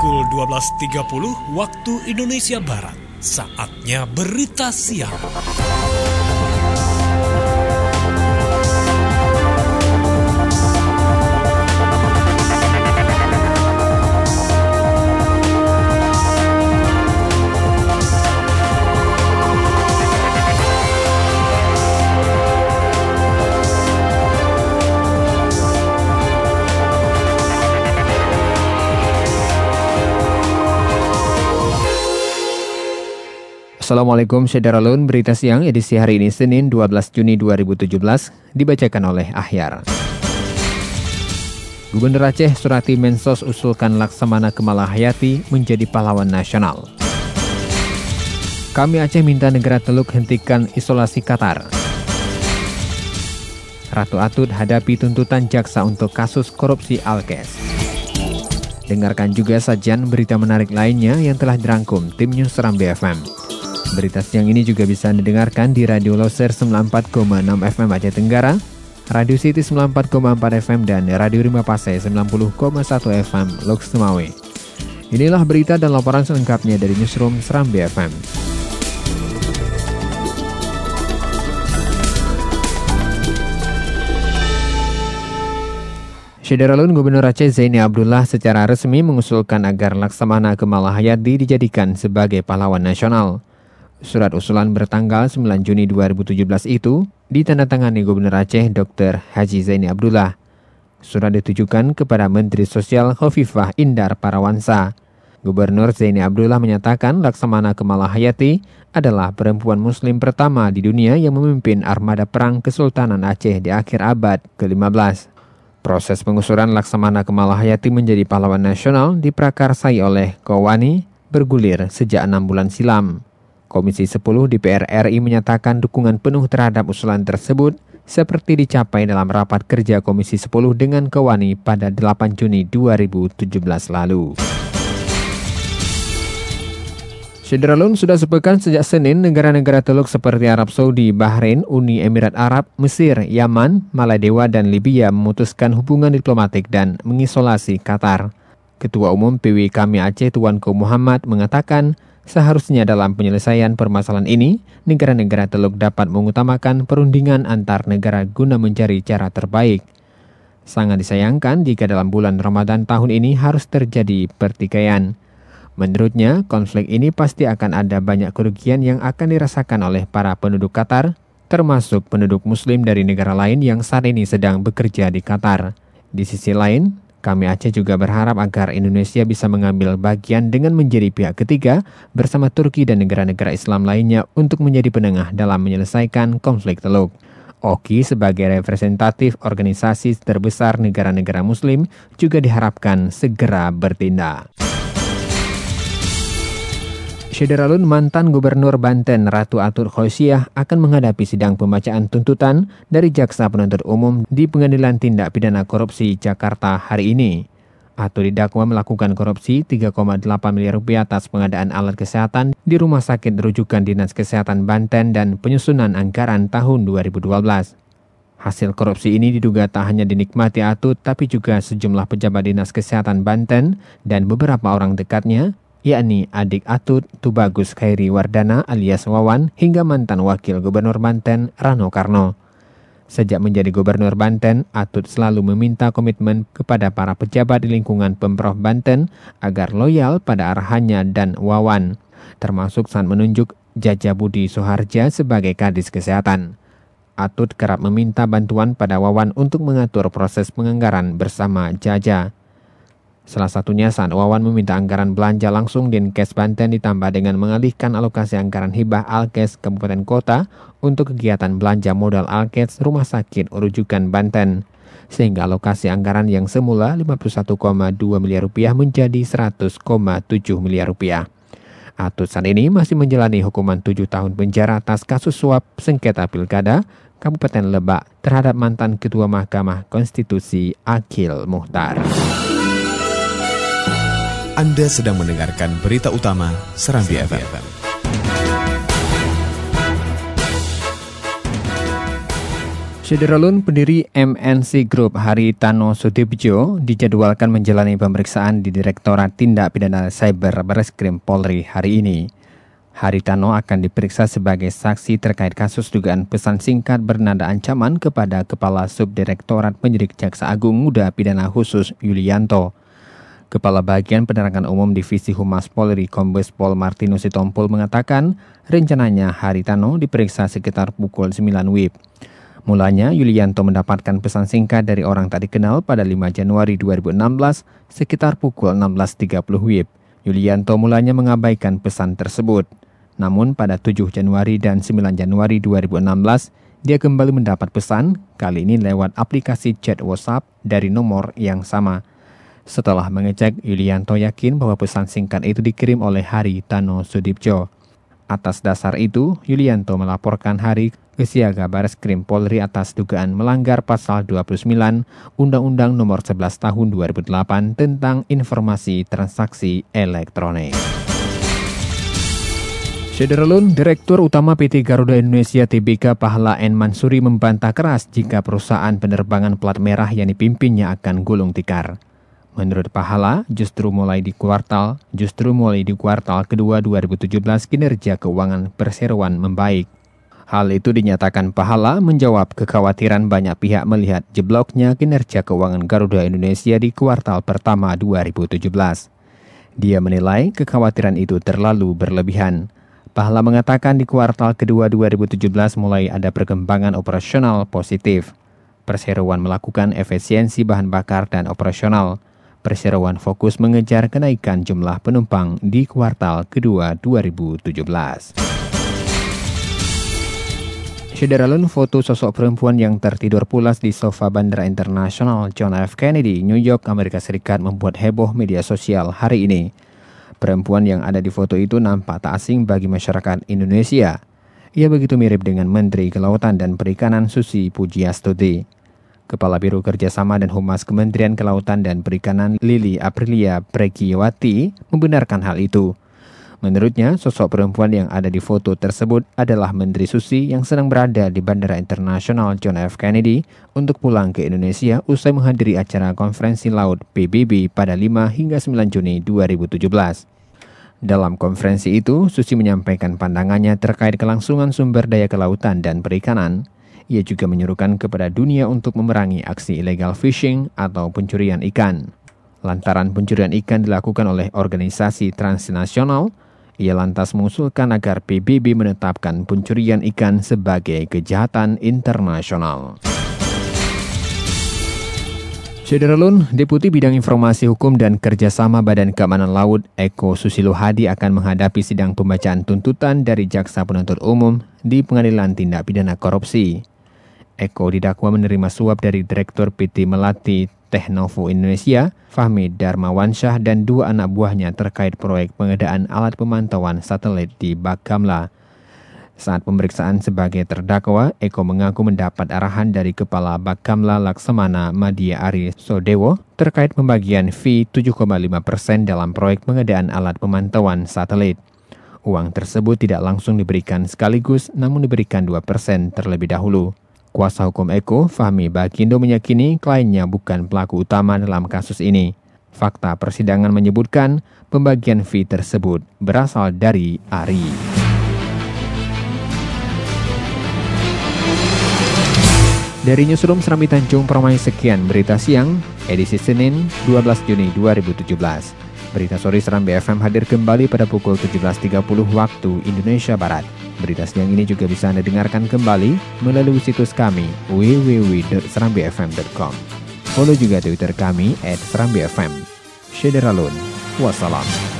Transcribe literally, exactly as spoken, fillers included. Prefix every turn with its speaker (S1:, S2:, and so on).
S1: pukul dua belas tiga puluh waktu Indonesia Barat. Saatnya berita siang.
S2: Assalamualaikum Syederalun, berita siang edisi hari ini Senin dua belas Juni dua ribu tujuh belas dibacakan oleh Ahyar. Gubernur Aceh Surati Mensos usulkan Laksamana Kemalahayati menjadi pahlawan nasional. Kami Aceh minta negara Teluk hentikan isolasi Qatar. Ratu Atut hadapi tuntutan jaksa untuk kasus korupsi Alkes. Dengarkan juga sajian berita menarik lainnya yang telah dirangkum tim News Serambi F M. Berita siang ini juga bisa didengarkan di Radio Loser sembilan puluh empat koma enam F M Aceh Tenggara, Radio City sembilan puluh empat koma empat F M, dan Radio Rimba Pase sembilan puluh koma satu F M Lok Semawe. Inilah berita dan laporan selengkapnya dari Newsroom Serambi F M. Syederalun, Gubernur Aceh Zaini Abdullah secara resmi mengusulkan agar Laksamana Kemalahayati dijadikan sebagai pahlawan nasional. Surat usulan bertanggal sembilan Juni dua ribu tujuh belas itu ditandatangani Gubernur Aceh Doktor Haji Zaini Abdullah. Surat ditujukan kepada Menteri Sosial Khofifah Indar Parawansa. Gubernur Zaini Abdullah menyatakan Laksamana Kemalahayati adalah perempuan muslim pertama di dunia yang memimpin armada perang Kesultanan Aceh di akhir abad ke lima belas. Proses pengusuran Laksamana Kemalahayati menjadi pahlawan nasional diprakarsai oleh Kowani bergulir sejak enam bulan silam. Komisi sepuluh D P R R I menyatakan dukungan penuh terhadap usulan tersebut seperti dicapai dalam rapat kerja Komisi sepuluh dengan Kowani pada delapan Juni dua ribu tujuh belas lalu. Syederalun, sudah sepekan sejak Senin, negara-negara Teluk seperti Arab Saudi, Bahrain, Uni Emirat Arab, Mesir, Yaman, Maladewa, dan Libya memutuskan hubungan diplomatik dan mengisolasi Qatar. Ketua Umum P W Kami Aceh Tuanku Muhammad mengatakan seharusnya dalam penyelesaian permasalahan ini, negara-negara Teluk dapat mengutamakan perundingan antar negara guna mencari cara terbaik. Sangat disayangkan jika dalam bulan Ramadan tahun ini harus terjadi pertikaian. Menurutnya, konflik ini pasti akan ada banyak kerugian yang akan dirasakan oleh para penduduk Qatar, termasuk penduduk Muslim dari negara lain yang saat ini sedang bekerja di Qatar. Di sisi lain, Kami Aceh juga berharap agar Indonesia bisa mengambil bagian dengan menjadi pihak ketiga bersama Turki dan negara-negara Islam lainnya untuk menjadi penengah dalam menyelesaikan konflik Teluk. O K I sebagai representatif organisasi terbesar negara-negara Muslim juga diharapkan segera bertindak. Syederalun, mantan Gubernur Banten Ratu Atut Khosyah akan menghadapi sidang pembacaan tuntutan dari Jaksa Penuntut Umum di Pengadilan Tindak Pidana Korupsi Jakarta hari ini. Atut didakwa melakukan korupsi tiga koma delapan miliar rupiah atas pengadaan alat kesehatan di Rumah Sakit Rujukan Dinas Kesehatan Banten dan penyusunan anggaran tahun dua ribu dua belas. Hasil korupsi ini diduga tak hanya dinikmati Atut, tapi juga sejumlah pejabat Dinas Kesehatan Banten dan beberapa orang dekatnya, yakni adik Atut, Tubagus Khairi Wardana alias Wawan, hingga mantan Wakil Gubernur Banten, Rano Karno. Sejak menjadi Gubernur Banten, Atut selalu meminta komitmen kepada para pejabat di lingkungan Pemprov Banten agar loyal pada arahannya dan Wawan, termasuk saat menunjuk Jaja Budi Soharja sebagai Kadis Kesehatan. Atut kerap meminta bantuan pada Wawan untuk mengatur proses penganggaran bersama Jaja. Salah satunya saat Wawan meminta anggaran belanja langsung Dinkes Banten ditambah dengan mengalihkan alokasi anggaran hibah Alkes Kabupaten Kota untuk kegiatan belanja modal Alkes Rumah Sakit Rujukan Banten, sehingga alokasi anggaran yang semula lima puluh satu koma dua miliar rupiah menjadi seratus koma tujuh miliar rupiah. Atut saat ini masih menjalani hukuman tujuh tahun penjara atas kasus suap sengketa pilkada Kabupaten Lebak terhadap mantan Ketua Mahkamah Konstitusi Akil Muhtar.
S3: Anda sedang mendengarkan berita utama Serambi F M.
S2: Syederalun, pendiri M N C Group Haritano Sudibjo dijadwalkan menjalani pemeriksaan di Direktorat Tindak Pidana Cyber Bareskrim Polri hari ini. Haritano akan diperiksa sebagai saksi terkait kasus dugaan pesan singkat bernada ancaman kepada Kepala Subdirektorat Penyidik Jaksa Agung Muda Pidana Khusus Yulianto. Kepala Bagian Penerangan Umum Divisi Humas Polri Kombes Pol Martinus Sitompul mengatakan rencananya Haritano diperiksa sekitar pukul sembilan W I B. Mulanya, Yulianto mendapatkan pesan singkat dari orang tak dikenal pada lima Januari dua ribu enam belas sekitar pukul enam belas tiga puluh W I B. Yulianto mulanya mengabaikan pesan tersebut. Namun pada tujuh Januari dan sembilan Januari dua ribu enam belas, dia kembali mendapat pesan, kali ini lewat aplikasi chat WhatsApp dari nomor yang sama. Setelah mengecek, Yulianto yakin bahwa pesan singkat itu dikirim oleh Haritano Sudibjo. Atas dasar itu, Yulianto melaporkan Hari ke Siaga Bareskrim Polri atas dugaan melanggar pasal dua puluh sembilan Undang-Undang Nomor sebelas Tahun dua ribu delapan tentang Informasi Transaksi Elektronik. Syederalun, Direktur Utama P T Garuda Indonesia T B K Pahala N. Mansuri membantah keras jika perusahaan penerbangan plat merah yang dipimpinnya akan gulung tikar. Menurut Pahala, justru mulai di kuartal, justru mulai di kuartal kedua dua ribu tujuh belas kinerja keuangan perseroan membaik. Hal itu dinyatakan Pahala menjawab kekhawatiran banyak pihak melihat jebloknya kinerja keuangan Garuda Indonesia di kuartal pertama dua ribu tujuh belas. Dia menilai kekhawatiran itu terlalu berlebihan. Pahala mengatakan di kuartal kedua dua ribu tujuh belas mulai ada perkembangan operasional positif. Perseroan melakukan efisiensi bahan bakar dan operasional. Perseroan fokus mengejar kenaikan jumlah penumpang di kuartal kedua dua ribu tujuh belas. Syederalun, foto sosok perempuan yang tertidur pulas di sofa Bandara Internasional John F. Kennedy, New York, Amerika Serikat membuat heboh media sosial hari ini. Perempuan yang ada di foto itu nampak tak asing bagi masyarakat Indonesia. Ia begitu mirip dengan Menteri Kelautan dan Perikanan Susi Pujiastuti. Kepala Biro Kerjasama dan Humas Kementerian Kelautan dan Perikanan Lili Aprilia Pregiwati membenarkan hal itu. Menurutnya, sosok perempuan yang ada di foto tersebut adalah Menteri Susi yang sedang berada di Bandara Internasional John F. Kennedy untuk pulang ke Indonesia usai menghadiri acara konferensi laut P B B pada lima hingga sembilan Juni dua ribu tujuh belas. Dalam konferensi itu, Susi menyampaikan pandangannya terkait kelangsungan sumber daya kelautan dan perikanan. Ia juga menyerukan kepada dunia untuk memerangi aksi illegal fishing atau pencurian ikan. Lantaran pencurian ikan dilakukan oleh organisasi transnasional, ia lantas mengusulkan agar P B B menetapkan pencurian ikan sebagai kejahatan internasional. Syederalun, Deputi Bidang Informasi Hukum dan Kerjasama Badan Keamanan Laut Eko Susilo Hadi akan menghadapi sidang pembacaan tuntutan dari Jaksa Penuntut Umum di Pengadilan Tindak Pidana Korupsi. Eko didakwa menerima suap dari Direktur P T Melati Technovo Indonesia, Fahmi Darmawansyah, dan dua anak buahnya terkait proyek pengadaan alat pemantauan satelit di Bakamla. Saat pemeriksaan sebagai terdakwa, Eko mengaku mendapat arahan dari Kepala Bakamla Laksamana Madya Ari Sodewo terkait pembagian fee tujuh koma lima persen dalam proyek pengadaan alat pemantauan satelit. Uang tersebut tidak langsung diberikan sekaligus, namun diberikan dua persen terlebih dahulu. Kuasa hukum Eko, Fahmi Bagindo, meyakini kliennya bukan pelaku utama dalam kasus ini. Fakta persidangan menyebutkan pembagian fee tersebut berasal dari Ari. Dari Newsroom Serambi Tanjung Permai, sekian berita siang, edisi Senin dua belas Juni dua ribu tujuh belas. Berita sore Serambi F M hadir kembali pada pukul tujuh belas tiga puluh waktu Indonesia Barat. Berita siang ini juga bisa Anda dengarkan kembali melalui situs kami w w w dot serambi f m dot com. Follow juga Twitter kami at serambi f m. Syederalun, wassalam.